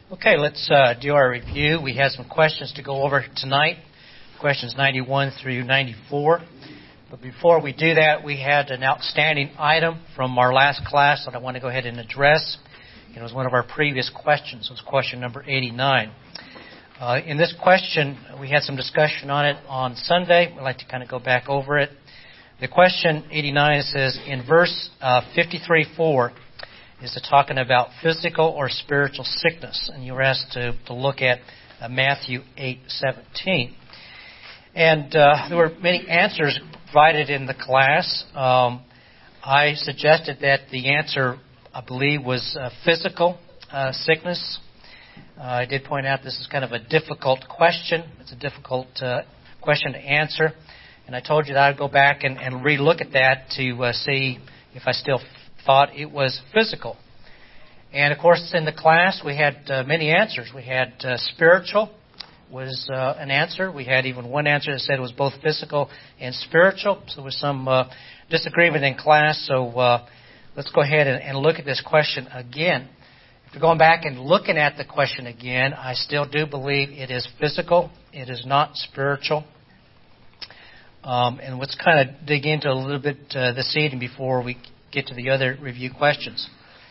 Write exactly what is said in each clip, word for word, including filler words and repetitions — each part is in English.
Okay, let's uh, do our review. We have some questions to go over tonight, questions ninety-one through ninety-four. But before we do that, we had an outstanding item from our last class that I want to go ahead and address. It was one of our previous questions. It was question number eighty-nine. Uh, in this question, we had some discussion on it on Sunday. We'd like to kind of go back over it. The question eighty-nine says, in verse uh, fifty-three four, is it talking about physical or spiritual sickness? And you were asked to, to look at uh, Matthew eight seventeen. And uh, there were many answers provided in the class. Um, I suggested that the answer, I believe, was uh, physical uh, sickness. Uh, I did point out this is kind of a difficult question. It's a difficult uh, question to answer. And I told you that I'd go back and, and re-look at that to uh, see if I still thought it was physical. And of course, in the class, we had uh, many answers. We had uh, spiritual was uh, an answer. We had even one answer that said it was both physical and spiritual. So there was some uh, disagreement in class. So uh, let's go ahead and, and look at this question again. If you're going back and looking at the question again, I still do believe it is physical. It is not spiritual. Um, and let's kind of dig into a little bit uh, this evening before we get to the other review questions.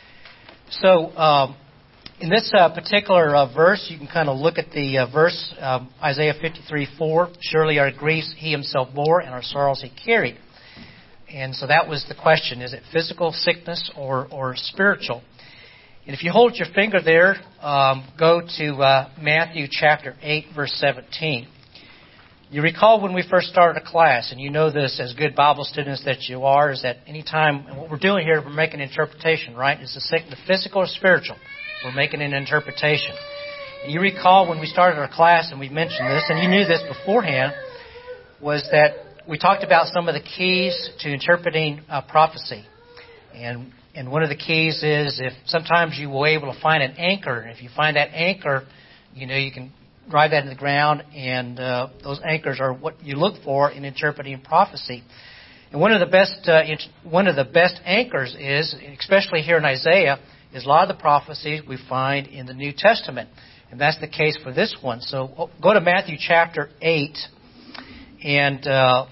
So, um, in this uh, particular uh, verse, you can kind of look at the uh, verse, um, Isaiah fifty-three four, surely our griefs he himself bore and our sorrows he carried. And so that was the question, is it physical sickness or, or spiritual? And if you hold your finger there, um, go to uh, Matthew chapter eight, verse seventeen. You recall when we first started a class, and you know this as good Bible students that you are, is that any time, and what we're doing here, we're making an interpretation, right? Is the sick, the physical or spiritual? We're making an interpretation. And you recall when we started our class, and we mentioned this, and you knew this beforehand, was that we talked about some of the keys to interpreting uh, prophecy. And and one of the keys is if sometimes you will be able to find an anchor, and if you find that anchor, you know, you can drive that in the ground, and uh, those anchors are what you look for in interpreting prophecy. And one of the best uh, one of the best anchors is, especially here in Isaiah, is a lot of the prophecies we find in the New Testament, and that's the case for this one. So go to Matthew chapter eight, and uh,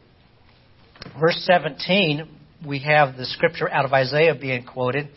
verse seventeen. We have the scripture out of Isaiah being quoted.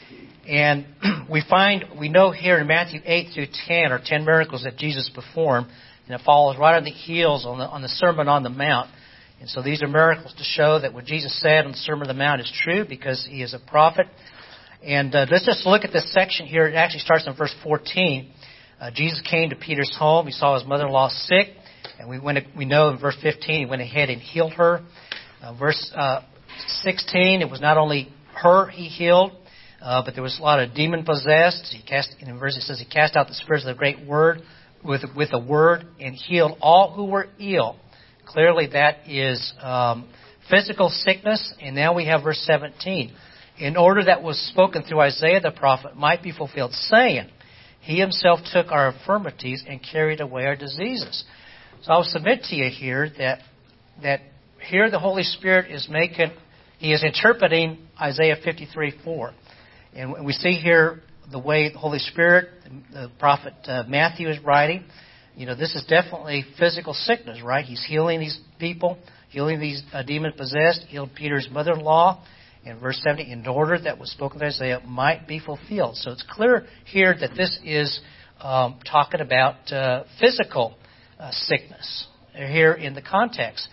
And we find, we know here in Matthew eight through ten are ten miracles that Jesus performed, and it follows right on the heels on the, on the Sermon on the Mount. And so these are miracles to show that what Jesus said on the Sermon on the Mount is true because he is a prophet. And uh, let's just look at this section here. It actually starts in verse fourteen. Uh, Jesus came to Peter's home. He saw his mother-in-law sick, and we went, we know in verse fifteen he went ahead and healed her. Uh, verse uh, sixteen, it was not only her he healed, Uh, but there was a lot of demon-possessed. He cast, in the verse it says, he cast out the spirits of the great word with with a word and healed all who were ill. Clearly, that is um, physical sickness. And now we have verse seventeen. In order that was spoken through Isaiah the prophet might be fulfilled, saying, he himself took our infirmities and carried away our diseases. So I'll submit to you here that that here the Holy Spirit is making, he is interpreting Isaiah fifty-three four. And we see here the way the Holy Spirit, the prophet uh, Matthew is writing. You know, this is definitely physical sickness, right? He's healing these people, healing these uh, demon-possessed, healed Peter's mother-in-law. In verse seventy, in order that was spoken to Isaiah might be fulfilled. So it's clear here that this is um, talking about uh, physical uh, sickness here in the context.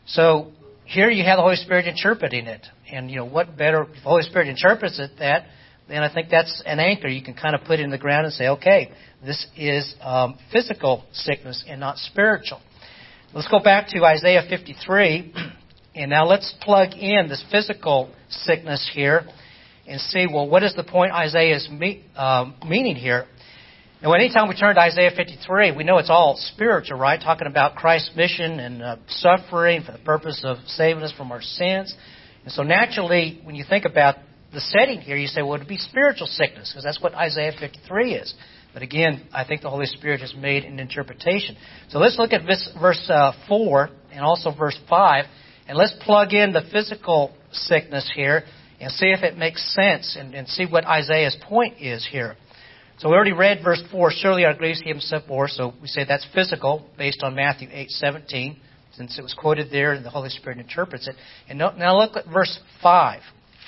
So here you have the Holy Spirit interpreting it. And, you know, what better, if the Holy Spirit interprets it that, then I think that's an anchor. You can kind of put it in the ground and say, okay, this is um, physical sickness and not spiritual. Let's go back to Isaiah fifty-three, and now let's plug in this physical sickness here and see, well, what is the point Isaiah is me- um, meaning here? Now, anytime we turn to Isaiah fifty-three, we know it's all spiritual, right? Talking about Christ's mission and uh, suffering for the purpose of saving us from our sins. And so naturally, when you think about the setting here, you say, well, it would be spiritual sickness, because that's what Isaiah fifty-three is. But again, I think the Holy Spirit has made an interpretation. So let's look at this, verse uh, four and also verse five, and let's plug in the physical sickness here and see if it makes sense and, and see what Isaiah's point is here. So we already read verse four, surely our grace he himself bore. So we say that's physical based on Matthew eight seventeen, since it was quoted there and the Holy Spirit interprets it. And now look at verse five.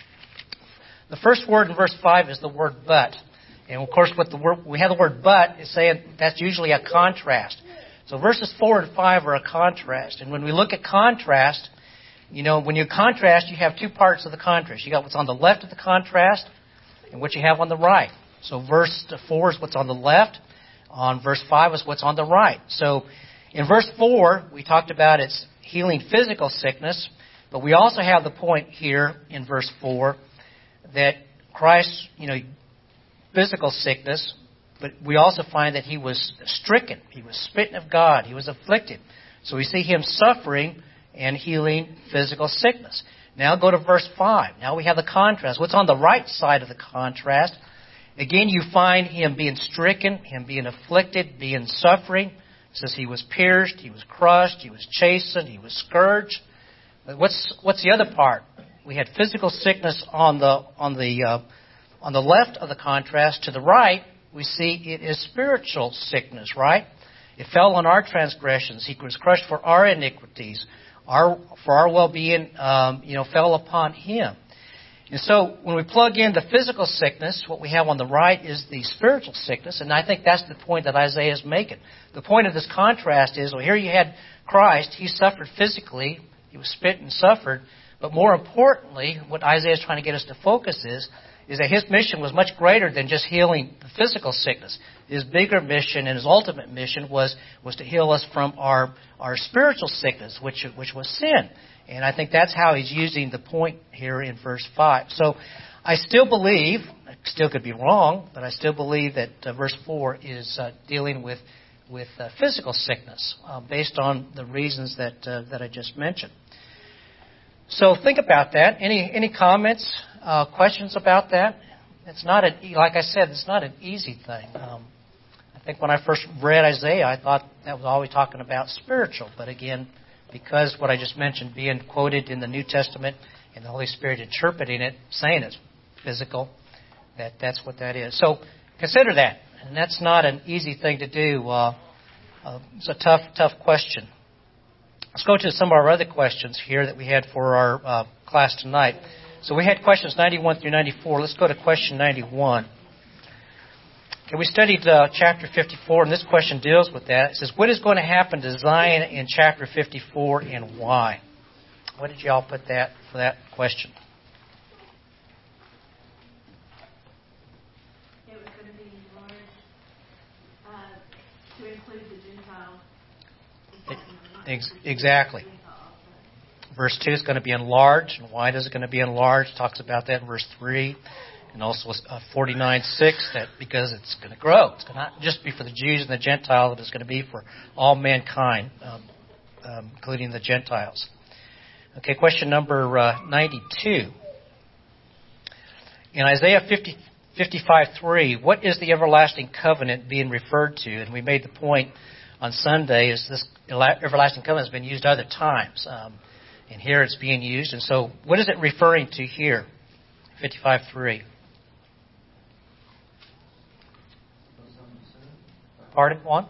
The first word in verse five is the word but. And of course, what the word, we have the word but is saying that's usually a contrast. So verses four and five are a contrast. And when we look at contrast, you know, when you contrast, you have two parts of the contrast. You got what's on the left of the contrast and what you have on the right. So verse four is what's on the left. On verse five is what's on the right. So in verse four, we talked about it's healing physical sickness. But we also have the point here in verse four that Christ, you know, physical sickness, but we also find that he was stricken. He was smitten of God. He was afflicted. So we see him suffering and healing physical sickness. Now go to verse five. Now we have the contrast. What's on the right side of the contrast? Again, you find him being stricken, him being afflicted, being suffering. It says he was pierced, he was crushed, he was chastened, he was scourged. But what's what's the other part? We had physical sickness on the on the uh, on the left of the contrast. To the right, we see it is spiritual sickness. Right? It fell on our transgressions. He was crushed for our iniquities. Our for our well-being, um, you know, fell upon him. And so when we plug in the physical sickness, what we have on the right is the spiritual sickness. And I think that's the point that Isaiah is making. The point of this contrast is, well, here you had Christ. He suffered physically. He was spit and suffered. But more importantly, what Isaiah is trying to get us to focus is, is that his mission was much greater than just healing the physical sickness. His bigger mission and his ultimate mission was, was to heal us from our, our spiritual sickness, which, which was sin. And I think that's how he's using the point here in verse five. So I still believe, I still could be wrong, but I still believe that uh, verse four is uh, dealing with with uh, physical sickness uh, based on the reasons that uh, that I just mentioned. So think about that. Any any comments, uh, questions about that? It's not an, like I said, it's not an easy thing. Um, I think when I first read Isaiah, I thought that was always talking about spiritual, but again, because what I just mentioned, being quoted in the New Testament and the Holy Spirit interpreting it, saying it's physical, that that's what that is. So consider that. And that's not an easy thing to do. Uh, uh, it's a tough, tough question. Let's go to some of our other questions here that we had for our uh, class tonight. So we had questions ninety-one through ninety-four. Let's go to question ninety-one. Okay, we studied uh, chapter fifty-four, and this question deals with that. It says, what is going to happen to Zion in chapter fifty-four and why? What did you all put that for that question? It was going to be enlarged uh, to include the Gentiles. Ex- exactly. Verse two is going to be enlarged. And why is it going to be enlarged? Talks about that in verse three. And also uh, forty-nine six, that because it's going to grow. It's going to not just be for the Jews and the Gentiles, but it's going to be for all mankind, um, um, including the Gentiles. Okay, question number uh, ninety-two. In Isaiah fifty, fifty-five three, what is the everlasting covenant being referred to? And we made the point on Sunday is this everlasting covenant has been used other times. Um, and here it's being used. And so what is it referring to here? fifty-five three. Pardon? One?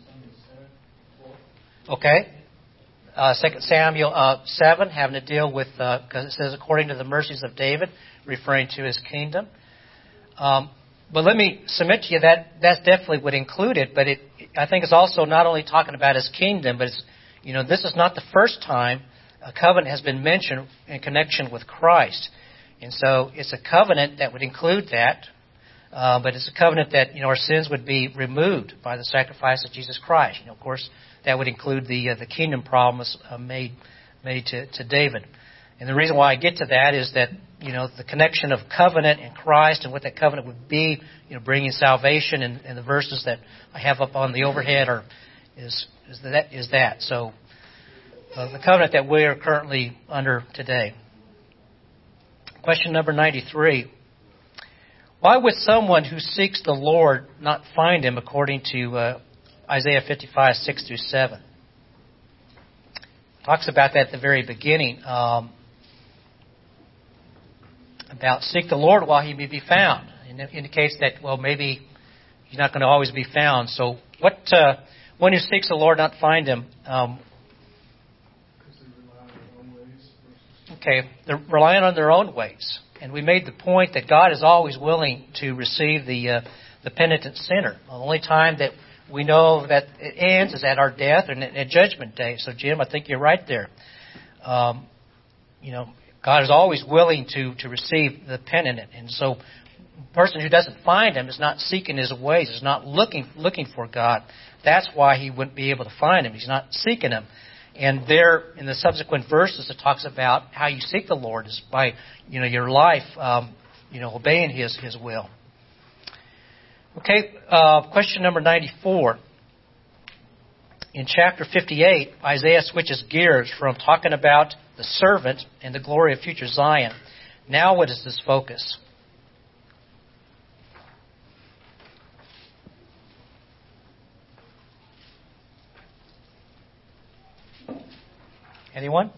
Okay. Uh, Second Samuel uh, seven, having to deal with, because uh, it says, according to the mercies of David, referring to his kingdom. Um, but let me submit to you that that definitely would include it, but it, I think it's also not only talking about his kingdom, but it's, you know, this is not the first time a covenant has been mentioned in connection with Christ. And so it's a covenant that would include that. Uh, but it's a covenant that, you know, our sins would be removed by the sacrifice of Jesus Christ. You know, of course, that would include the uh, the kingdom promise uh, made made to, to David. And the reason why I get to that is that, you know, the connection of covenant and Christ and what that covenant would be, you know, bringing salvation, and, and the verses that I have up on the overhead are is is that is that. So uh, the covenant that we are currently under today. Question number ninety-three. Why would someone who seeks the Lord not find him, according to uh, Isaiah fifty-five six through seven? Talks about that at the very beginning, um, about seek the Lord while he may be found. And it indicates that, well, maybe he's not going to always be found. So what? Uh, one who seeks the Lord not find him. Um, okay, they're relying on their own ways. And we made the point that God is always willing to receive the uh, the penitent sinner. The only time that we know that it ends is at our death and at Judgment Day. So, Jim, I think you're right there. Um, you know, God is always willing to, to receive the penitent. And so a person who doesn't find him is not seeking his ways, is not looking looking for God. That's why he wouldn't be able to find him. He's not seeking him. And there, in the subsequent verses, it talks about how you seek the Lord is by, you know, your life, um, you know, obeying His His will. Okay, uh, question number ninety-four. In chapter fifty-eight, Isaiah switches gears from talking about the servant and the glory of future Zion. Now, what is this focus? Anyone?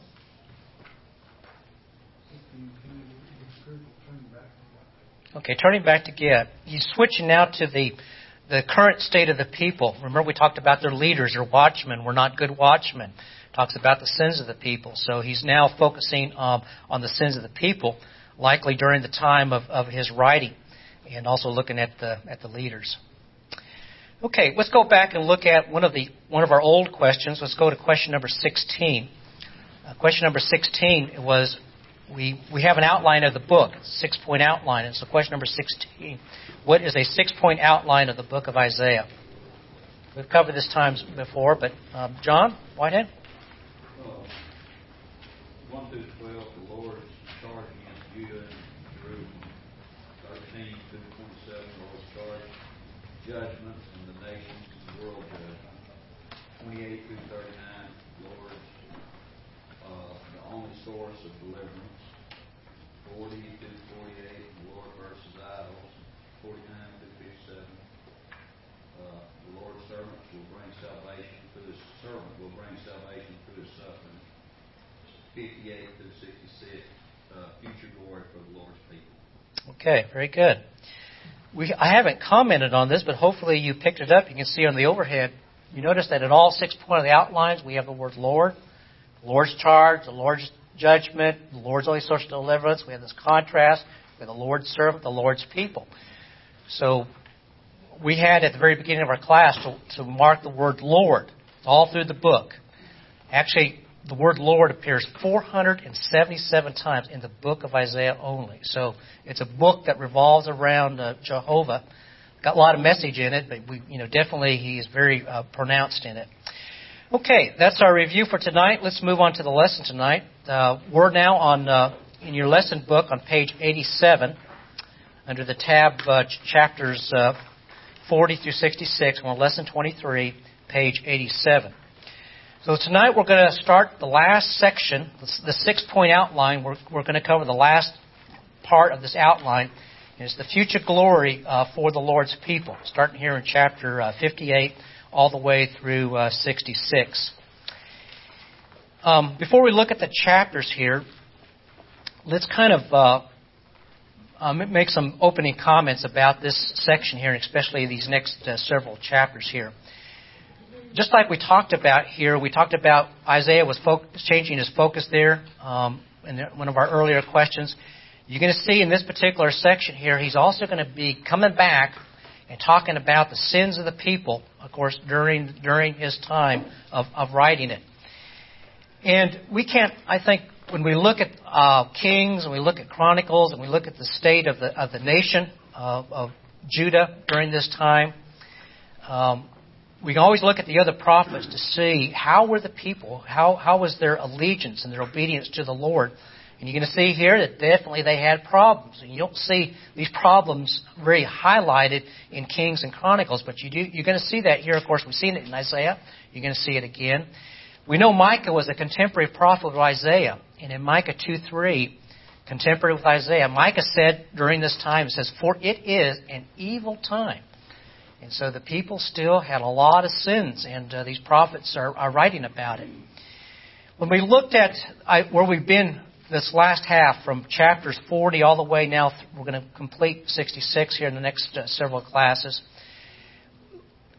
Okay, turning back to Gad. He's switching now to the the current state of the people. Remember we talked about their leaders, their watchmen were not good watchmen. Talks about the sins of the people. So he's now focusing um, on the sins of the people, likely during the time of, of his writing, and also looking at the at the leaders. Okay, let's go back and look at one of the one of our old questions. Let's go to question number sixteen. Uh, question number sixteen was, we, we have an outline of the book, a six-point outline. And so question number sixteen, what is a six-point outline of the book of Isaiah? We've covered this times before, but um, John Whitehead? Uh, one through twelve, the Lord's charge against Judah and Jerusalem. thirteen through twenty-seven, the Lord's charge, judgments in the nations and the world judgment. twenty-eight through thirty-nine, Lord's Uh, the only source of deliverance. forty through forty-eight, the Lord versus idols. forty-nine through fifty-seven, uh, the Lord's servant will bring salvation through his servant will bring salvation through his suffering. fifty-eight through sixty-six, uh, future glory for the Lord's people. Okay, very good. We I haven't commented on this, but hopefully you picked it up. You can see on the overhead. You notice that in all six points of the outlines, we have the word Lord. The Lord's charge, the Lord's judgment, the Lord's only source of deliverance. We have this contrast with the Lord's servant, the Lord's people. So we had at the very beginning of our class to, to mark the word Lord all through the book. Actually, the word Lord appears four hundred seventy-seven times in the book of Isaiah only. So it's a book that revolves around uh, Jehovah. Got a lot of message in it, but we, you know, definitely he is very uh, pronounced in it. Okay, that's our review for tonight. Let's move on to the lesson tonight. Uh, we're now on uh, in your lesson book on page eighty-seven, under the tab uh, ch- chapters uh, forty through sixty-six. We're on lesson twenty-three, page eighty-seven. So tonight we're going to start the last section, the six-point outline. We're, we're going to cover the last part of this outline. It's the future glory uh, for the Lord's people, starting here in chapter uh, fifty-eight. All the way through uh, sixty-six. Um, before we look at the chapters here, let's kind of uh, uh, make some opening comments about this section here, and especially these next uh, several chapters here. Just like we talked about here, we talked about Isaiah was fo- changing his focus there um, in one of our earlier questions. You're going to see in this particular section here, he's also going to be coming back and talking about the sins of the people, of course, during during his time of, of writing it. And we can't, I think, when we look at uh, Kings and we look at Chronicles and we look at the state of the of the nation of, of Judah during this time, um, we can always look at the other prophets to see how were the people, how how was their allegiance and their obedience to the Lord. And you're going to see here that definitely they had problems. And you don't see these problems very highlighted in Kings and Chronicles, but you do, you're going to see that here. Of course, we've seen it in Isaiah. You're going to see it again. We know Micah was a contemporary prophet of Isaiah. And in Micah two three, contemporary with Isaiah, Micah said during this time, it says, "For it is an evil time." And so the people still had a lot of sins, and uh, these prophets are, are writing about it. When we looked at I, where we've been this last half, from chapters forty all the way now, we're going to complete sixty-six here in the next uh, several classes.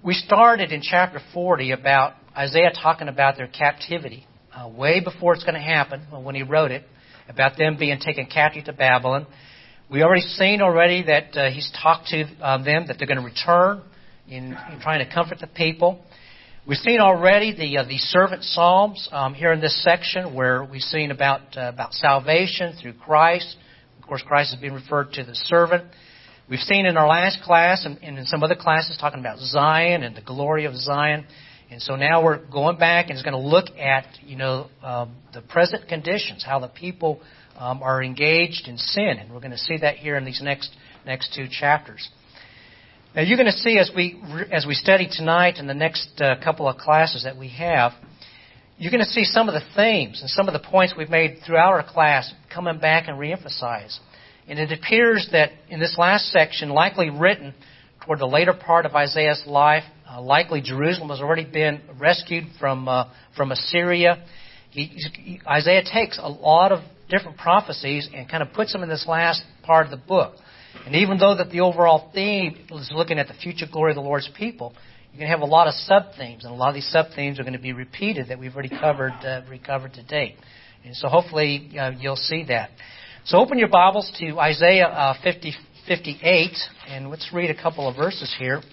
We started in chapter forty about Isaiah talking about their captivity, uh, way before it's going to happen, when he wrote it, about them being taken captive to Babylon. We already seen already that uh, he's talked to um, them that they're going to return in, in trying to comfort the people. We've seen already the uh, the servant psalms um, here in this section, where we've seen about uh, about salvation through Christ. Of course, Christ is being referred to the servant. We've seen in our last class and, and in some other classes talking about Zion and the glory of Zion. And so now we're going back and it's going to look at, you know, um, the present conditions, how the people um, are engaged in sin. And we're going to see that here in these next next two chapters. Now you're going to see as we as we study tonight and the next uh, couple of classes that we have, you're going to see some of the themes and some of the points we've made throughout our class coming back and reemphasize. And it appears that in this last section, likely written toward the later part of Isaiah's life, uh, likely Jerusalem has already been rescued from uh, from Assyria. He, he, Isaiah takes a lot of different prophecies and kind of puts them in this last part of the book. And even though that the overall theme is looking at the future glory of the Lord's people, you're going to have a lot of sub-themes, and a lot of these sub-themes are going to be repeated that we've already covered uh, recovered to date. And so hopefully uh, you'll see that. So open your Bibles to Isaiah uh, fifty, fifty-eight, and let's read a couple of verses here.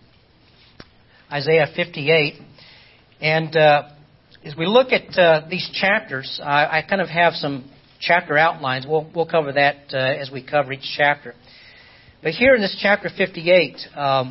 Isaiah fifty-eight. And uh, as we look at uh, these chapters, I, I kind of have some chapter outlines. We'll, we'll cover that uh, as we cover each chapter. But here in this chapter fifty-eight, um,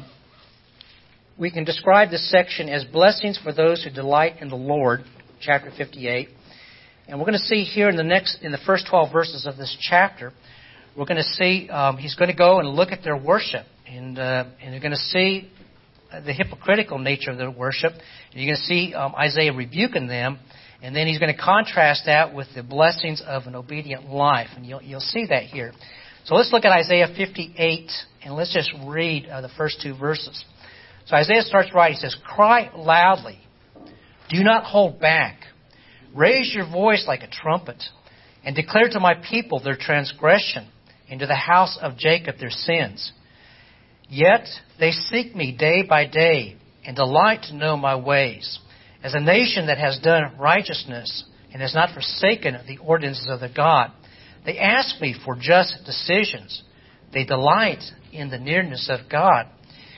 we can describe this section as blessings for those who delight in the Lord, chapter fifty-eight. And we're going to see here in the next, in the first twelve verses of this chapter, we're going to see um, he's going to go and look at their worship, and uh, and you're going to see the hypocritical nature of their worship. And you're going to see um, Isaiah rebuking them, and then he's going to contrast that with the blessings of an obedient life, and you'll you'll see that here. So let's look at Isaiah fifty-eight, and let's just read uh, the first two verses. So Isaiah starts right. He says, "Cry loudly, do not hold back. Raise your voice like a trumpet, and declare to my people their transgression, and to the house of Jacob their sins. Yet they seek me day by day, and delight to know my ways. As a nation that has done righteousness, and has not forsaken the ordinances of their God, they ask me for just decisions. They delight in the nearness of God."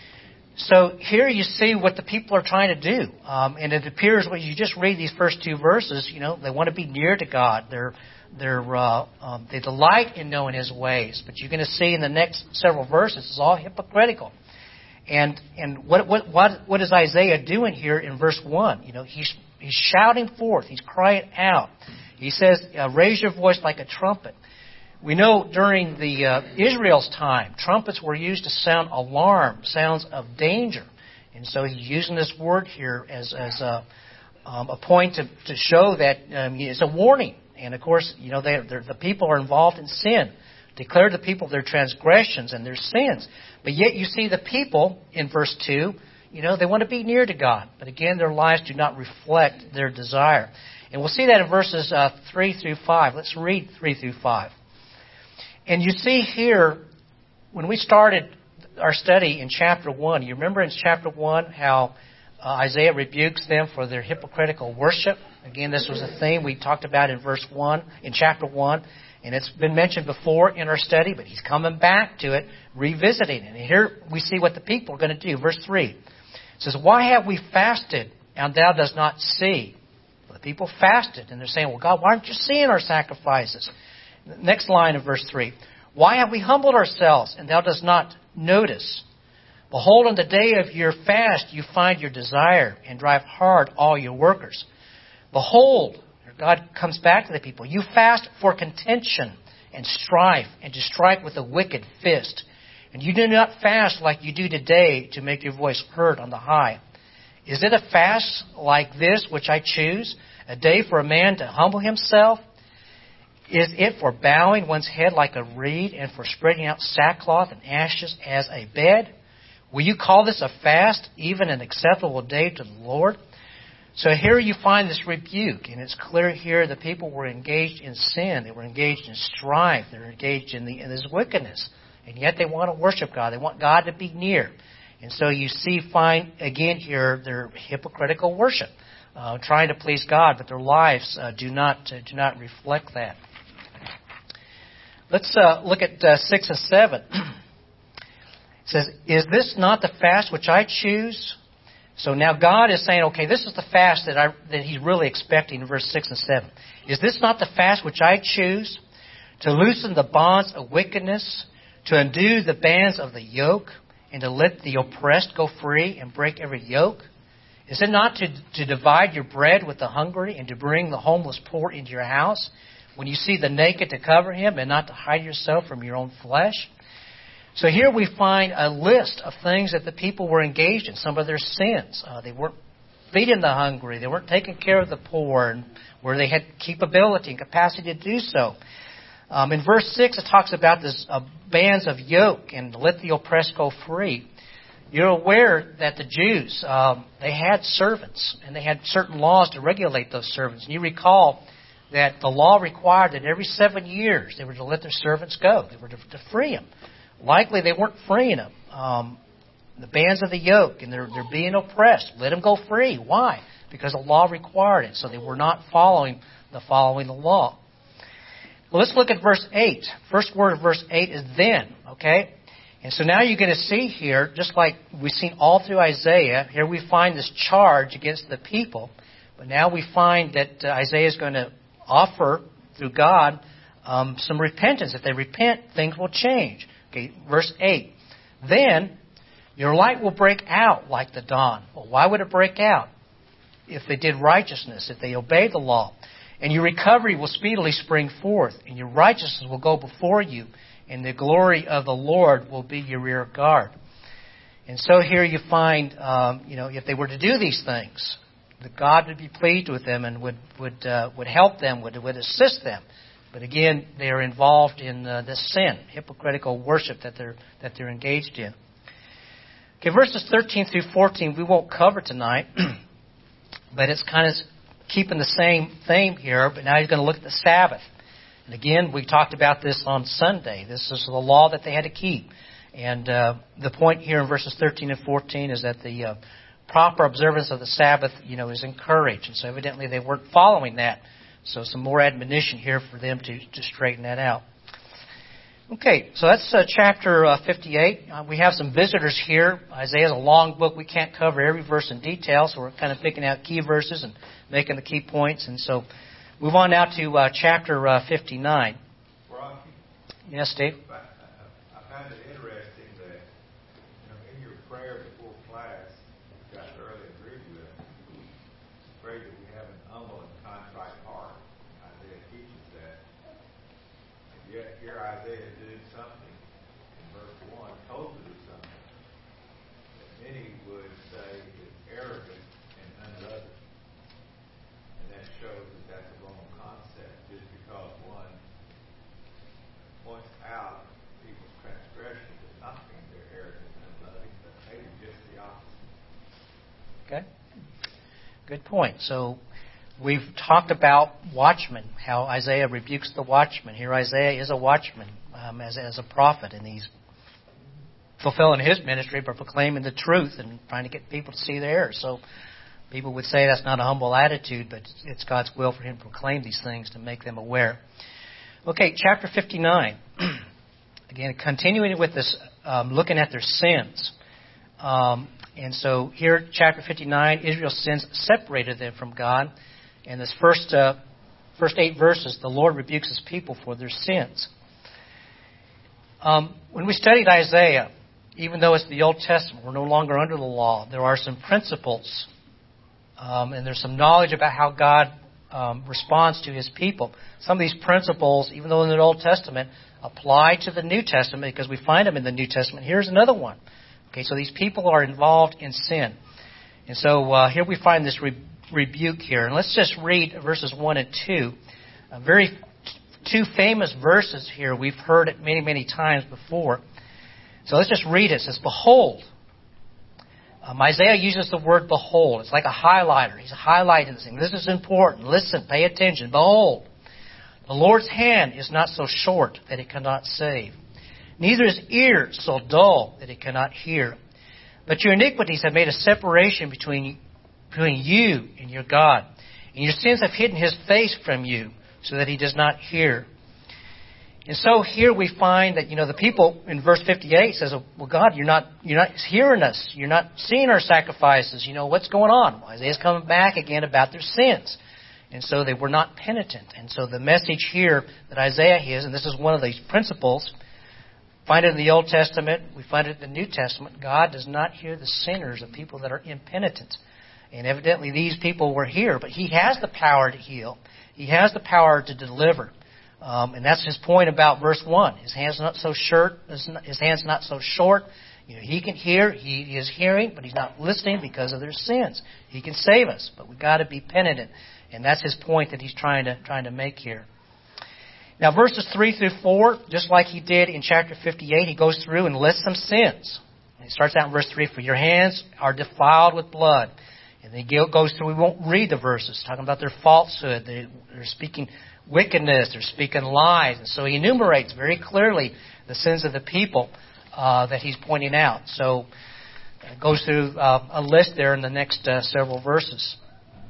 So here you see what the people are trying to do. Um, and it appears when you just read these first two verses, you know, they want to be near to God. They're, they're, uh, um, they delight in knowing His ways. But you're going to see in the next several verses, it's all hypocritical. And, and what, what, what, what is Isaiah doing here in verse one? You know, he's, he's shouting forth. He's crying out. He says, uh, raise your voice like a trumpet. We know during the uh, Israel's time, trumpets were used to sound alarm, sounds of danger. And so he's using this word here as, as a, um, a point to, to show that um, it's a warning. And of course, you know, they, the people are involved in sin. Declare to the people their transgressions and their sins. But yet you see the people in verse two, you know, they want to be near to God. But again, their lives do not reflect their desire. And we'll see that in verses uh, three through five. Let's read three through five. And you see here, when we started our study in chapter one, you remember in chapter one how uh, Isaiah rebukes them for their hypocritical worship. Again, this was a theme we talked about in verse one, in chapter one, and it's been mentioned before in our study, but he's coming back to it, revisiting it. And here we see what the people are going to do. Verse three, it says, "Why have we fasted, and thou dost not see?" Well, the people fasted, and they're saying, "Well, God, why aren't you seeing our sacrifices?" Next line of verse three. "Why have we humbled ourselves, and thou dost not notice? Behold, on the day of your fast you find your desire, and drive hard all your workers. Behold," God comes back to the people, "you fast for contention and strife, and to strike with a wicked fist. And you do not fast like you do today, to make your voice heard on the high. Is it a fast like this which I choose, a day for a man to humble himself? Is it for bowing one's head like a reed, and for spreading out sackcloth and ashes as a bed? Will you call this a fast, even an acceptable day to the Lord?" So here you find this rebuke, and it's clear here the people were engaged in sin. They were engaged in strife. They were engaged in, the, in this wickedness. And yet they want to worship God. They want God to be near. And so you see, find again here, their hypocritical worship, uh, trying to please God, but their lives uh, do not uh, do not reflect that. Let's uh, look at uh, six and seven. It says, "Is this not the fast which I choose?" So now God is saying, okay, this is the fast that I that He's really expecting in verse six and seven. "Is this not the fast which I choose? To loosen the bonds of wickedness, to undo the bands of the yoke, and to let the oppressed go free and break every yoke? Is it not to, to divide your bread with the hungry and to bring the homeless poor into your house? When you see the naked, to cover him and not to hide yourself from your own flesh?" So here we find a list of things that the people were engaged in, some of their sins. Uh, they weren't feeding the hungry. They weren't taking care of the poor, and where they had capability and capacity to do so. Um, in verse six, it talks about this uh, bands of yoke and let the oppressed go free. You're aware that the Jews, um, they had servants, and they had certain laws to regulate those servants. And you recall that the law required that every seven years they were to let their servants go. They were to, to free them. Likely they weren't freeing them. Um, the bands of the yoke, and they're, they're being oppressed. Let them go free. Why? Because the law required it. So they were not following the following the law. Well, let's look at verse eight. First word of verse eight is then. Okay? And so now you're going to see here, just like we've seen all through Isaiah, here we find this charge against the people. But now we find that uh, Isaiah is going to offer, through God, um, some repentance. If they repent, things will change. Okay, verse eight. "Then your light will break out like the dawn." Well, why would it break out? If they did righteousness, if they obeyed the law. "And your recovery will speedily spring forth, and your righteousness will go before you, and the glory of the Lord will be your rear guard." And so here you find, um, you know, if they were to do these things, that God would be pleased with them and would would uh, would help them, would would assist them. But again, they are involved in uh, this sin, hypocritical worship that they're that they're engaged in. Okay, verses thirteen through fourteen we won't cover tonight, but it's kind of keeping the same theme here. But now he's going to look at the Sabbath. And again, we talked about this on Sunday. This is the law that they had to keep. And uh, the point here in verses thirteen and fourteen is that the uh, proper observance of the Sabbath, you know, is encouraged. And so evidently they weren't following that. So some more admonition here for them to, to straighten that out. Okay, so that's uh, chapter uh, fifty-eight. Uh, we have some visitors here. Isaiah is a long book. We can't cover every verse in detail, so we're kind of picking out key verses and making the key points. And so move on now to uh, chapter uh, fifty-nine. Rocky? Yes, Steve? I, I, I find it interesting that, you know, in your prayer before class, you got early agreed with, pray that we have an humble and contrite heart. Isaiah teaches that. And yet here Isaiah did something in verse one, told to do something that many would say is arrogant and unloving. And that shows that that's a wrong concept. Just because one points out people's transgression does not mean they're arrogant and unloving, but maybe just the opposite. Okay. Good point. So we've talked about watchmen, how Isaiah rebukes the watchman. Here Isaiah is a watchman um, as, as a prophet, and he's fulfilling his ministry by proclaiming the truth and trying to get people to see the error. So people would say that's not a humble attitude, but it's God's will for him to proclaim these things to make them aware. Okay, chapter fifty-nine. Again, continuing with this, um, looking at their sins. Um, and so here, chapter fifty-nine, Israel's sins separated them from God. And this first uh, first eight verses, the Lord rebukes his people for their sins. Um, when we studied Isaiah, even though it's the Old Testament, we're no longer under the law, there are some principles um, and there's some knowledge about how God um, responds to his people. Some of these principles, even though in the Old Testament, apply to the New Testament because we find them in the New Testament. Here's another one. Okay, so these people are involved in sin. And so uh, here we find this re- rebuke here. And let's just read verses one and two. Uh, very two famous verses here. We've heard it many, many times before. So let's just read it. It says, "Behold." Um, Isaiah uses the word behold. It's like a highlighter. He's highlighting this thing. This is important. Listen, pay attention. "Behold, the Lord's hand is not so short that it cannot save, neither his ear so dull that it cannot hear. But your iniquities have made a separation between, between you and your God. And your sins have hidden His face from you so that He does not hear. And so here we find that, you know, the people in verse fifty-eight says, well, God, you're not you're not hearing us. You're not seeing our sacrifices. You know, what's going on? Well, Isaiah's coming back again about their sins. And so they were not penitent. And so the message here that Isaiah has, and this is one of these principles, find it in the Old Testament, we find it in the New Testament, God does not hear the sinners of people that are impenitent. And evidently these people were here, but He has the power to heal. He has the power to deliver. Um, and that's His point about verse one. His hand's not so short. His hand's not so short. You know, He can hear. He is hearing, but He's not listening because of their sins. He can save us, but we've got to be penitent. And that's His point that He's trying to trying to make here. Now, verses three through four, just like He did in chapter fifty-eight, He goes through and lists some sins. He starts out in verse three, for your hands are defiled with blood. And then He goes through, we won't read the verses, talking about their falsehood. They're speaking wickedness, they're speaking lies. And so He enumerates very clearly the sins of the people uh, that He's pointing out. So it goes through uh, a list there in the next uh, several verses.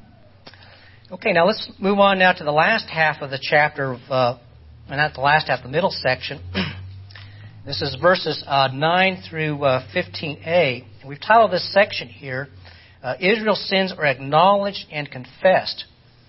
Okay, now let's move on now to the last half of the chapter, of, uh, not the last half, the middle section. This is verses uh, nine through uh, fifteen a. And we've titled this section here, uh, Israel's sins are acknowledged and confessed.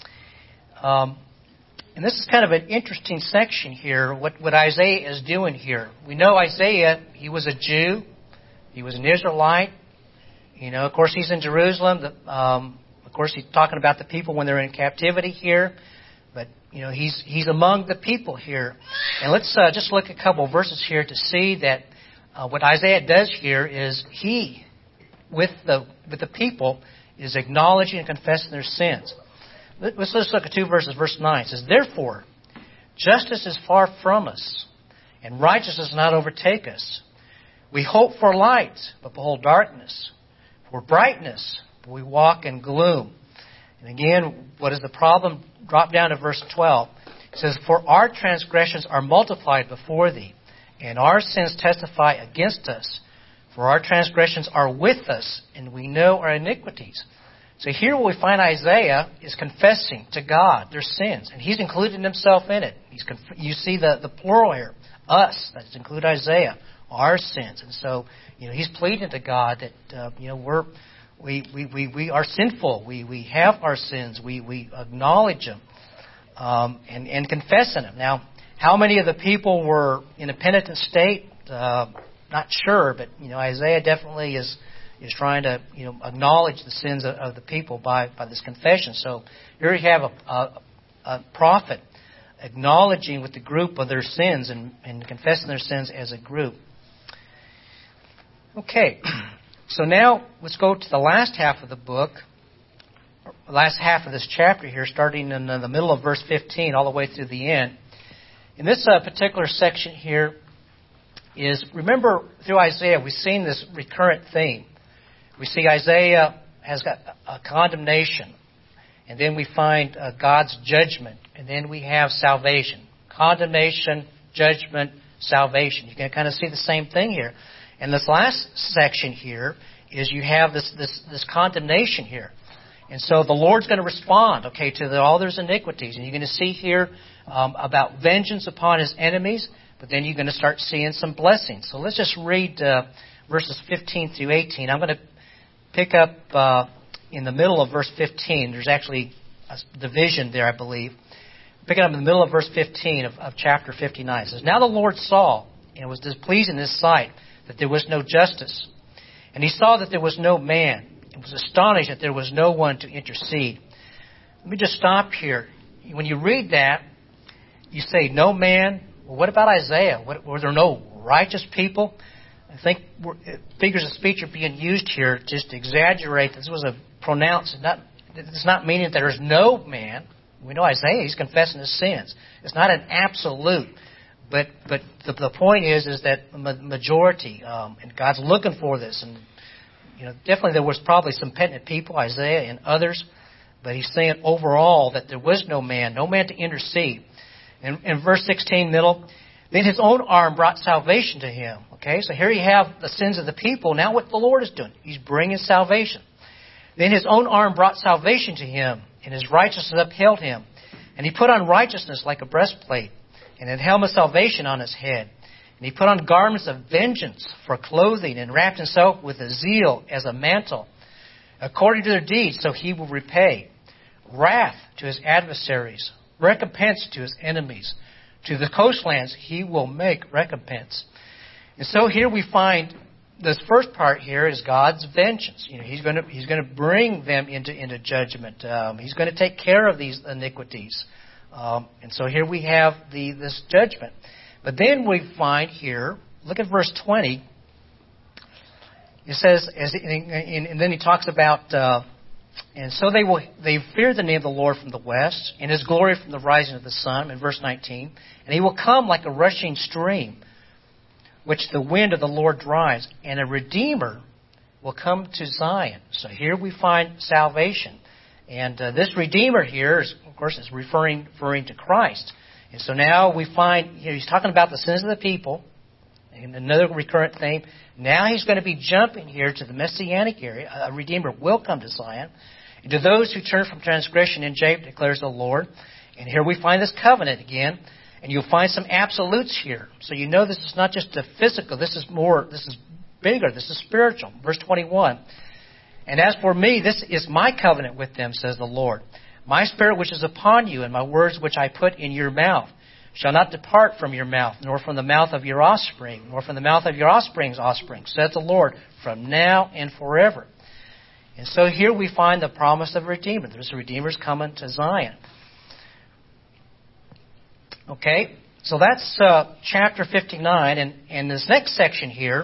Um, and this is kind of an interesting section here, what, what Isaiah is doing here. We know Isaiah, he was a Jew. He was an Israelite. You know, of course, he's in Jerusalem. The, um, of course, he's talking about the people when they're in captivity here. But, you know, he's he's among the people here. And let's uh, just look at a couple of verses here to see that uh, what Isaiah does here is he, with the with the people, is acknowledging and confessing their sins. Let's, let's look at two verses. Verse nine says, therefore, justice is far from us, and righteousness does not overtake us. We hope for light, but behold darkness. For brightness, but we walk in gloom. And again, what is the problem? Drop down to verse twelve. It says, for our transgressions are multiplied before thee, and our sins testify against us. For our transgressions are with us, and we know our iniquities. So here what we find Isaiah is confessing to God their sins, and he's including himself in it. He's conf- you see the, the plural here, us, that's include Isaiah, our sins. And so, you know, he's pleading to God that, uh, you know, we're, we, we, we, we are sinful. We, we have our sins. We, we acknowledge them um, and, and confessing them. Now, how many of the people were in a penitent state? Uh, not sure, but, you know, Isaiah definitely is is trying to, you know, acknowledge the sins of, of the people by, by this confession. So here you have a, a, a prophet acknowledging with the group of their sins and, and confessing their sins as a group. Okay, so now let's go to the last half of the book, the last half of this chapter here, starting in the middle of verse fifteen all the way through the end. In this uh, particular section here is, remember through Isaiah we've seen this recurrent theme. We see Isaiah has got a condemnation, and then we find uh, God's judgment, and then we have salvation. Condemnation, judgment, salvation. You can kind of see the same thing here. And this last section here is you have this this, this condemnation here. And so the Lord's going to respond, okay, to the, all their iniquities. And you're going to see here um, about vengeance upon His enemies, but then you're going to start seeing some blessings. So let's just read uh, verses fifteen through eighteen. I'm going to pick up uh, in the middle of verse fifteen. There's actually a division there, I believe. Pick it up in the middle of verse fifteen of, of chapter fifty-nine. It says, now the Lord saw, and it was displeased in His sight, that there was no justice. And He saw that there was no man, and was astonished that there was no one to intercede. Let me just stop here. When you read that, you say, no man. Well, what about Isaiah? What, were there no righteous people? I think figures of speech are being used here just to exaggerate. This was a pronounced. Not, it's not meaning that there's no man. We know Isaiah, he's confessing his sins. It's not an absolute. But but the, the point is is that the majority, um, and God's looking for this. And, you know, definitely there was probably some penitent people, Isaiah and others. But He's saying overall that there was no man, no man to intercede. And in verse sixteen, middle, then His own arm brought salvation to Him. Okay, Okay, so here you have the sins of the people. Now what the Lord is doing, He's bringing salvation. Then His own arm brought salvation to Him, and His righteousness upheld Him. And He put on righteousness like a breastplate, and a helmet of salvation on His head. And He put on garments of vengeance for clothing, and wrapped Himself with a zeal as a mantle. According to their deeds, so He will repay. Wrath to His adversaries, recompense to His enemies. To the coastlands He will make recompense. And so here we find this first part here is God's vengeance. You know, He's going to He's going to bring them into into judgment. Um, he's going to take care of these iniquities. Um, and so here we have the this judgment. But then we find here, look at verse twenty. It says, as and, and then he talks about, uh, and so they will they fear the name of the Lord from the west, and His glory from the rising of the sun. In verse nineteen, and He will come like a rushing stream, which the wind of the Lord drives, and a Redeemer will come to Zion. So here we find salvation. And uh, this Redeemer here, is, of course, is referring, referring to Christ. And so now we find, you know, he's talking about the sins of the people, and another recurrent theme. Now He's going to be jumping here to the Messianic area. A Redeemer will come to Zion. And to those who turn from transgression in Jacob, declares the Lord. And here we find this covenant again. And you'll find some absolutes here. So you know this is not just the physical. This is more, this is bigger. This is spiritual. Verse twenty-one. And as for me, this is my covenant with them, says the Lord. My spirit which is upon you, and my words which I put in your mouth, shall not depart from your mouth, nor from the mouth of your offspring, nor from the mouth of your offspring's offspring, says the Lord, from now and forever. And so here we find the promise of a Redeemer. There's a Redeemer's coming to Zion. Okay, so that's uh, chapter fifty-nine, and, and this next section here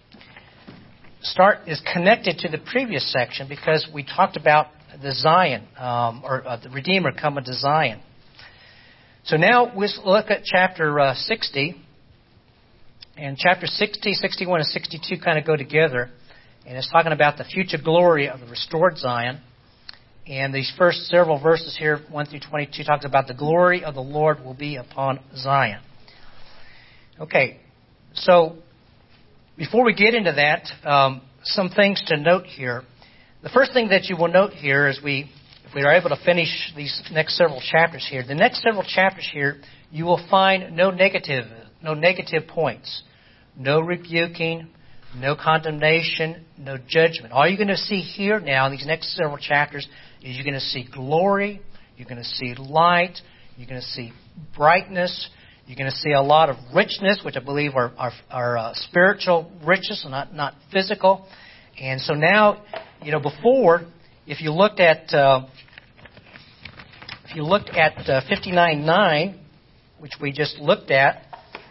start is connected to the previous section because we talked about the Zion, um, or uh, the Redeemer coming to Zion. So now we look at chapter uh, sixty, and chapter sixty, sixty-one, and sixty-two kind of go together, and it's talking about the future glory of the restored Zion. And these first several verses here, one through twenty-two, talks about the glory of the Lord will be upon Zion. Okay, so before we get into that, um, some things to note here. The first thing that you will note here is we, if we are able to finish these next several chapters here, the next several chapters here, you will find no negative, no negative points, no rebuking, no condemnation, no judgment. All you're going to see here now in these next several chapters is you're going to see glory, you're going to see light, you're going to see brightness, you're going to see a lot of richness, which I believe are, are, are uh, spiritual riches, not not physical. And so now, you know, before, if you looked at uh, if you looked at uh, fifty-nine nine, which we just looked at,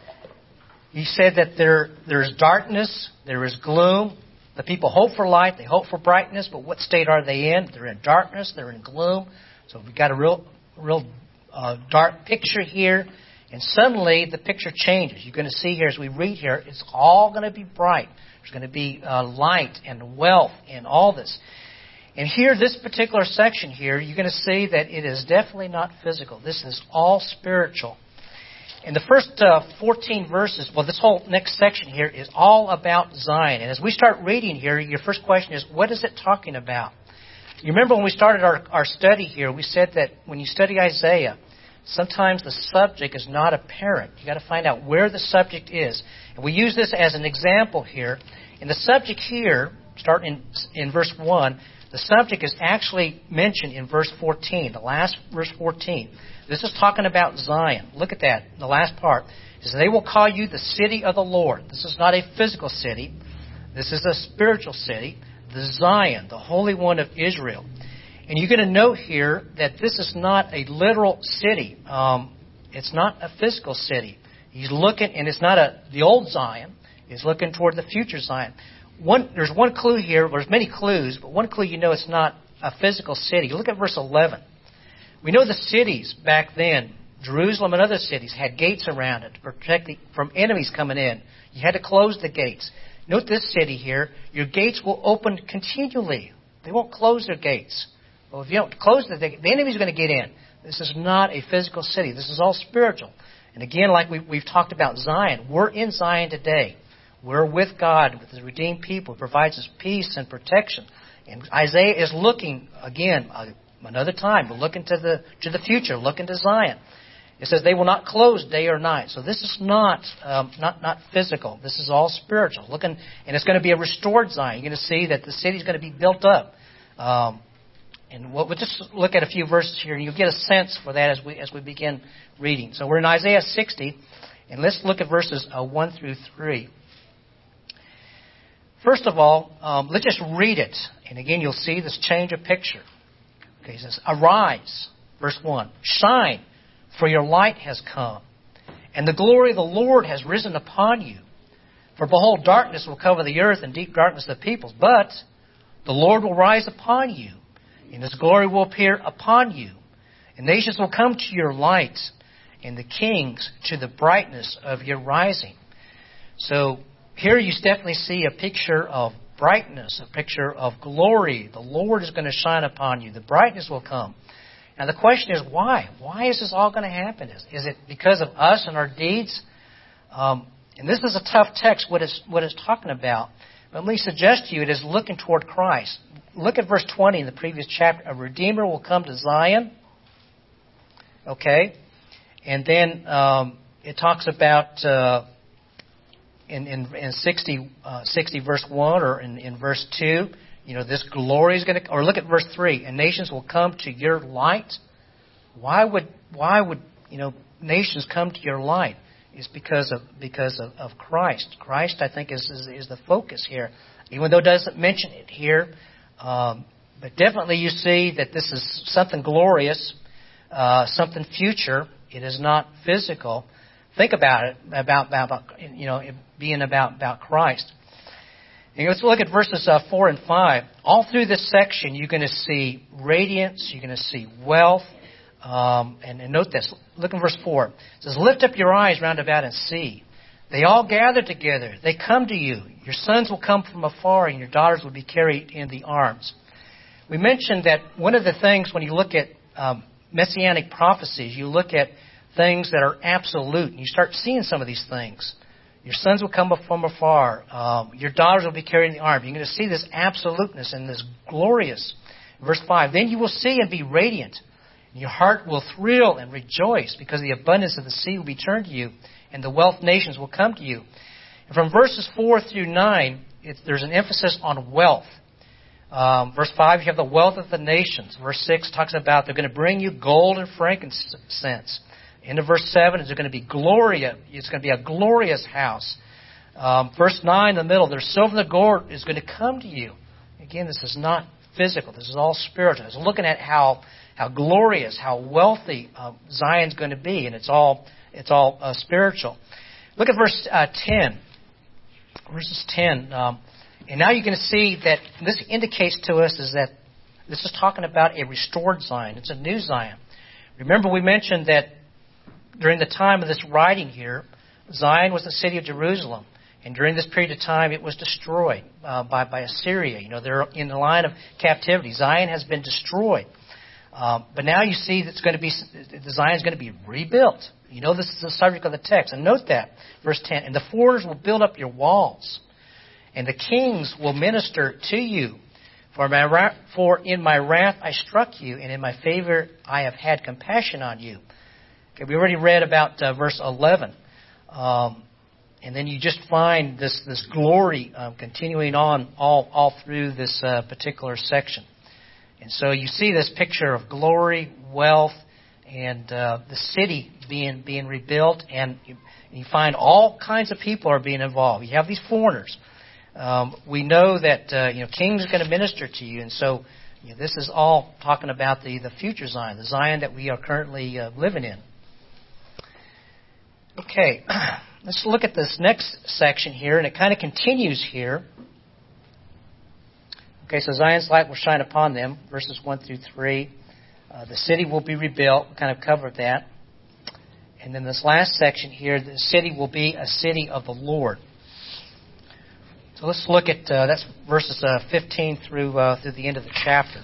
he said that there there is darkness, there is gloom. The people hope for light, they hope for brightness, but what state are they in? They're in darkness, they're in gloom. So we've got a real, real uh, dark picture here, and suddenly the picture changes. You're going to see here as we read here, it's all going to be bright. There's going to be uh, light and wealth and all this. And here, this particular section here, you're going to see that it is definitely not physical. This is all spiritual. And the first uh, fourteen verses, well, this whole next section here is all about Zion. And as we start reading here, your first question is, what is it talking about? You remember when we started our, our study here, we said that when you study Isaiah, sometimes the subject is not apparent. You've got to find out where the subject is. And we use this as an example here. And the subject here, starting in, in verse one, the subject is actually mentioned in verse fourteen, the last verse fourteen. This is talking about Zion. Look at that, the last part. It says, they will call you the city of the Lord. This is not a physical city. This is a spiritual city, the Zion, the Holy One of Israel. And you're going to note here that this is not a literal city. Um, it's not a physical city. He's looking, and it's not a the old Zion. He's looking toward the future Zion. One, there's one clue here. There's many clues, but one clue you know it's not a physical city. Look at verse eleven. We know the cities back then, Jerusalem and other cities, had gates around it to protect the, from enemies coming in. You had to close the gates. Note this city here. Your gates will open continually. They won't close their gates. Well, if you don't close the, the enemy's going to get in. This is not a physical city. This is all spiritual. And again, like we, we've talked about Zion, we're in Zion today. We're with God, with the redeemed people, who provides us peace and protection. And Isaiah is looking, again, uh, another time, but looking to the to the future, looking to Zion. It says they will not close day or night. So this is not um, not not physical. This is all spiritual. Looking, and it's going to be a restored Zion. You're going to see that the city is going to be built up. Um, and we'll, we'll just look at a few verses here, and you'll get a sense for that as we as we begin reading. So we're in Isaiah sixty, and let's look at verses uh, one through three. First of all, um, let's just read it. And again, you'll see this change of picture. Okay, it says, "Arise," verse one, "shine, for your light has come, and the glory of the Lord has risen upon you. For behold, darkness will cover the earth, and deep darkness the peoples. But the Lord will rise upon you, and His glory will appear upon you. And nations will come to your light, and the kings to the brightness of your rising." So here you definitely see a picture of brightness, a picture of glory. The Lord is going to shine upon you. The brightness will come. Now the question is, why? Why is this all going to happen? Is, is it because of us and our deeds? Um, and this is a tough text, what it's, what it's talking about. But let me suggest to you, it is looking toward Christ. Look at verse twenty in the previous chapter. A Redeemer will come to Zion. Okay? And then um, it talks about... Uh, In, in, in sixty, uh, sixty verse one or in, in verse two, you know, this glory is going to, or look at verse three, "And nations will come to your light." Why would, why would, you know, nations come to your light? It's because of, because of, of Christ. Christ, I think, is, is, is the focus here. Even though it doesn't mention it here, um, but definitely you see that this is something glorious, uh, something future. It is not physical. Think about it, about, about you know, it being about, about Christ. And let's look at verses uh, four and five. All through this section, you're going to see radiance, you're going to see wealth. Um, and, and note this. Look in verse four. It says, "Lift up your eyes round about and see. They all gather together. They come to you. Your sons will come from afar, and your daughters will be carried in the arms." We mentioned that one of the things when you look at um, messianic prophecies, you look at things that are absolute. And you start seeing some of these things. Your sons will come from afar. Um, your daughters will be carried in the arms. You're going to see this absoluteness and this glorious. Verse five, "Then you will see and be radiant. And your heart will thrill and rejoice, because the abundance of the sea will be turned to you, and the wealth nations will come to you." And from verses four through nine, it's, there's an emphasis on wealth. Um, verse five, you have the wealth of the nations. Verse six talks about they're going to bring you gold and frankincense. Into verse seven, is there going to be gloria? It's going to be a glorious house. Um, verse nine, in the middle, there's silver and gold is going to come to you. Again, this is not physical. This is all spiritual. It's looking at how how glorious, how wealthy uh, Zion's going to be, and it's all it's all uh, spiritual. Look at verse uh, ten. Verses ten, um, and now you're going to see that this indicates to us is that this is talking about a restored Zion. It's a new Zion. Remember, we mentioned that during the time of this writing here, Zion was the city of Jerusalem. And during this period of time, it was destroyed uh, by, by Assyria. You know, they're in the line of captivity. Zion has been destroyed. Um, but now you see that it's going to be, Zion is going to be rebuilt. You know, this is the subject of the text. And note that, verse ten, "And the foreigners will build up your walls, and the kings will minister to you. For, my ra- for in my wrath I struck you, and in my favor I have had compassion on you." Okay, we already read about uh, verse eleven. Um, and then you just find this, this glory um, continuing on all, all through this uh, particular section. And so you see this picture of glory, wealth, and uh, the city being being rebuilt. And you, you find all kinds of people are being involved. You have these foreigners. Um, we know that uh, you know kings are going to minister to you. And so you know, this is all talking about the, the future Zion, the Zion that we are currently uh, living in. Okay, let's look at this next section here, and it kind of continues here. Okay, so Zion's light will shine upon them, verses one through three. Uh, the city will be rebuilt. We kind of covered that. And then this last section here, the city will be a city of the Lord. So let's look at, uh, that's verses uh, fifteen through uh, through the end of the chapter.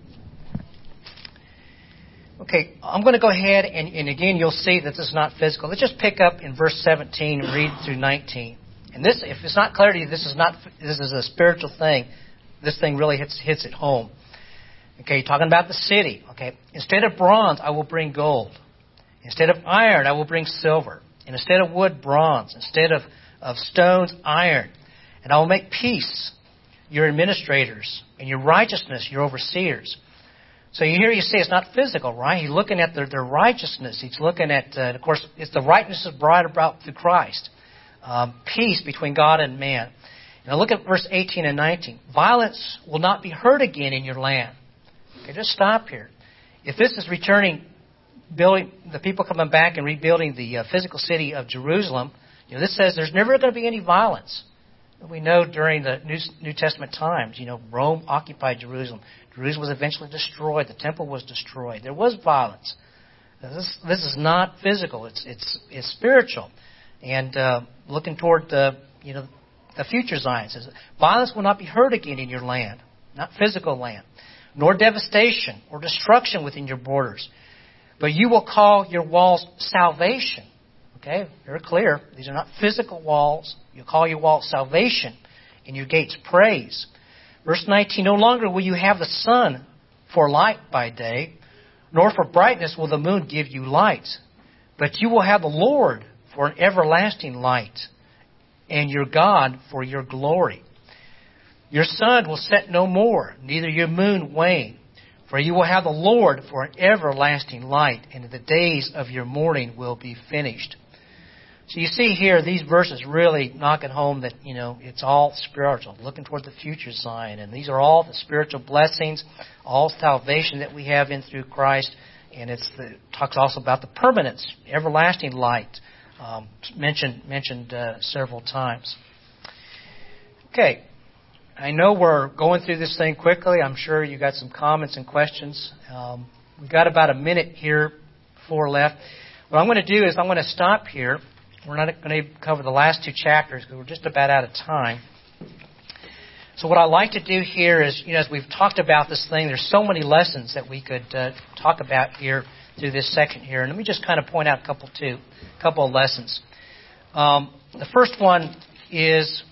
Okay, I'm going to go ahead, and, and again, you'll see that this is not physical. Let's just pick up in verse seventeen and read through nineteen. And this, if it's not clear to you, this is not. This is a spiritual thing. This thing really hits hits it home. Okay, talking about the city. Okay, instead of bronze, I will bring gold. Instead of iron, I will bring silver. And instead of wood, bronze. Instead of, of stones, iron. And I will make peace your administrators, and your righteousness your overseers. So you hear you say it's not physical, right? He's looking at their, their righteousness. He's looking at, uh, of course, it's the righteousness brought about through Christ. Um, peace between God and man. Now look at verse eighteen and nineteen. Violence will not be heard again in your land. Okay, just stop here. If this is returning, building the people coming back and rebuilding the uh, physical city of Jerusalem, you know, this says there's never going to be any violence. We know during the New, New Testament times, you know, Rome occupied Jerusalem. Jerusalem was eventually destroyed. The temple was destroyed. There was violence. This, this is not physical. It's it's it's spiritual. And uh, looking toward the you know the future Zion says, violence will not be heard again in your land, not physical land, nor devastation or destruction within your borders. But you will call your walls salvation. Okay, very clear. These are not physical walls. You call your walls salvation, and your gates praise. Verse nineteen, no longer will you have the sun for light by day, nor for brightness will the moon give you light. But you will have the Lord for an everlasting light, and your God for your glory. Your sun will set no more, neither your moon wane. For you will have the Lord for an everlasting light, and the days of your mourning will be finished. So you see here, these verses really knock it home that, you know, it's all spiritual, looking toward the future Zion. And these are all the spiritual blessings, all salvation that we have in through Christ. And it's the, it talks also about the permanence, everlasting light, um, mentioned mentioned uh, several times. Okay, I know we're going through this thing quickly. I'm sure you got some comments and questions. Um, we've got about a minute here before left. What I'm going to do is I'm going to stop here. We're not going to cover the last two chapters because we're just about out of time. So what I like to do here is, you know, as we've talked about this thing, there's so many lessons that we could uh, talk about here through this section here. And let me just kind of point out a couple, too, a couple of lessons. Um, the first one is,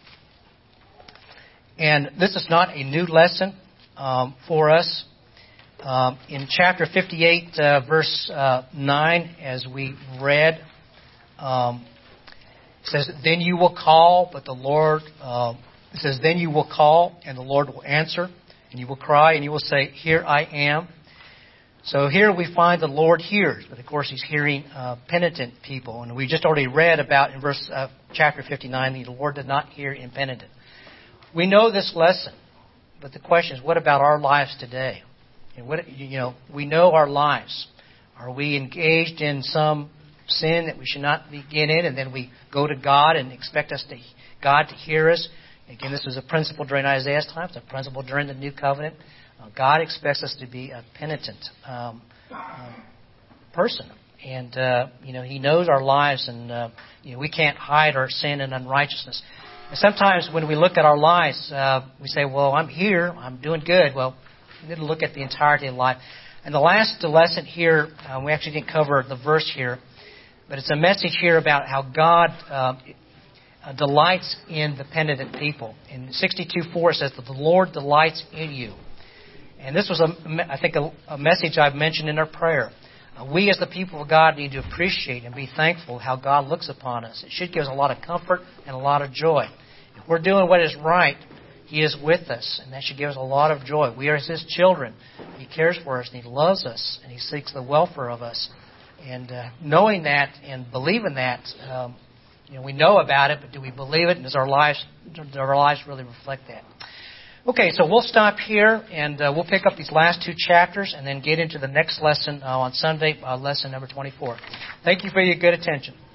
and this is not a new lesson um, for us, um, in chapter fifty-eight, uh, verse uh, nine, as we read, Um, it says, then you will call, but the Lord, uh, it says, then you will call, and the Lord will answer, and you will cry, and you will say, here I am. So here we find the Lord hears, but of course He's hearing uh, penitent people. And we just already read about in verse uh, chapter fifty-nine, the Lord did not hear impenitent. We know this lesson, but the question is, what about our lives today? And what, you know, we know our lives. Are we engaged in some sin that we should not begin in, and then we go to God and expect us to God to hear us? Again, this was a principle during Isaiah's time. It's a principle during the New Covenant. Uh, God expects us to be a penitent um, uh, person, and uh, you know He knows our lives, and uh, you know we can't hide our sin and unrighteousness. And sometimes when we look at our lives, uh, we say, "Well, I'm here, I'm doing good." Well, we need to look at the entirety of life. And the last lesson here, uh, we actually didn't cover the verse here. But it's a message here about how God uh, delights in the penitent people. In sixty-two four it says that the Lord delights in you. And this was, a, I think, a, a message I've mentioned in our prayer. Uh, we as the people of God need to appreciate and be thankful how God looks upon us. It should give us a lot of comfort and a lot of joy. If we're doing what is right, He is with us, and that should give us a lot of joy. We are His children. He cares for us, and He loves us, and He seeks the welfare of us. And uh, knowing that and believing that, um, you know, we know about it, but do we believe it? And does our lives, do our lives really reflect that? Okay, so we'll stop here, and uh, we'll pick up these last two chapters, and then get into the next lesson uh, on Sunday, uh, lesson number twenty-four. Thank you for your good attention.